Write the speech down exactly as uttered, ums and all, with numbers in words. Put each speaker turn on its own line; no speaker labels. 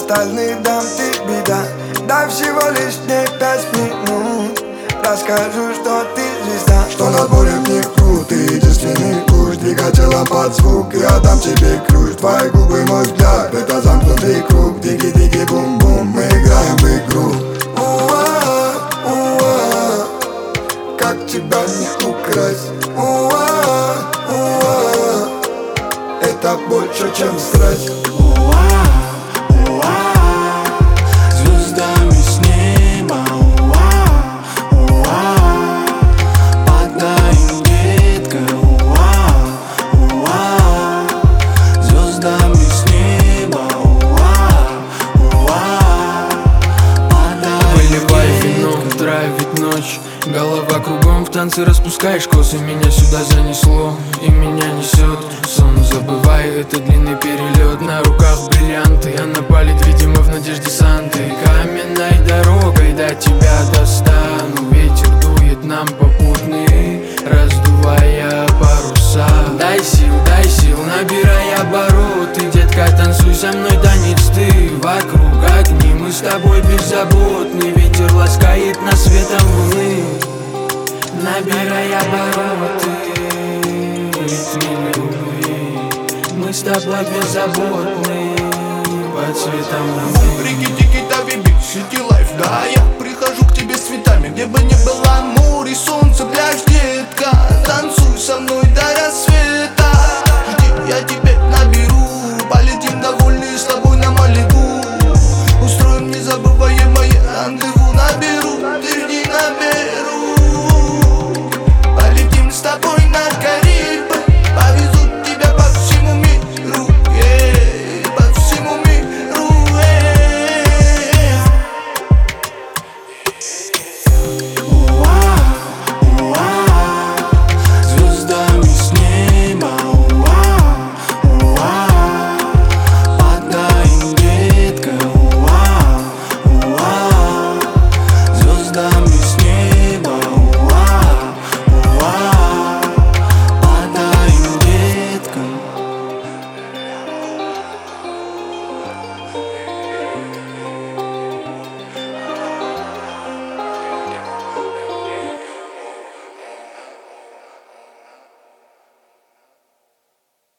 остальных дам тебе, да. Дай всего лишь мне пять минут, расскажу, что ты звезда, что над морем не крут, ты единственный путь. Двигателем под звук, я дам тебе ключ. Твои губы, мой взгляд, это замкнутый круг. Диги-диги, бум-бум, мы играем в игру. Уа, уа, как тебя не украсть. Уа, уа, это больше, чем страсть.
Ведь ночь, голова кругом, в танце распускаешь косы. Меня сюда занесло и меня несет. Сон забываю, это длинный перелет. На руках бриллианты, она палит, видимо, в надежде Санты. Каменной дорогой до тебя достану. Ветер дует нам попутный, раздувая паруса. Дай сил, дай сил, набирай обороты. Детка, танцуй со мной танец ты. Вокруг огни, мы с тобой беззаботны. Ветер ласкает нас светом луны, набирай обороты. Ритме любви, мы с тобой беззаботны под светом луны.
Рики-тики-тави бит, сити лайф, да. Я прихожу к тебе с цветами, где бы ни было море, солнце, пляж, детка. Танцуй со мной до рассвета.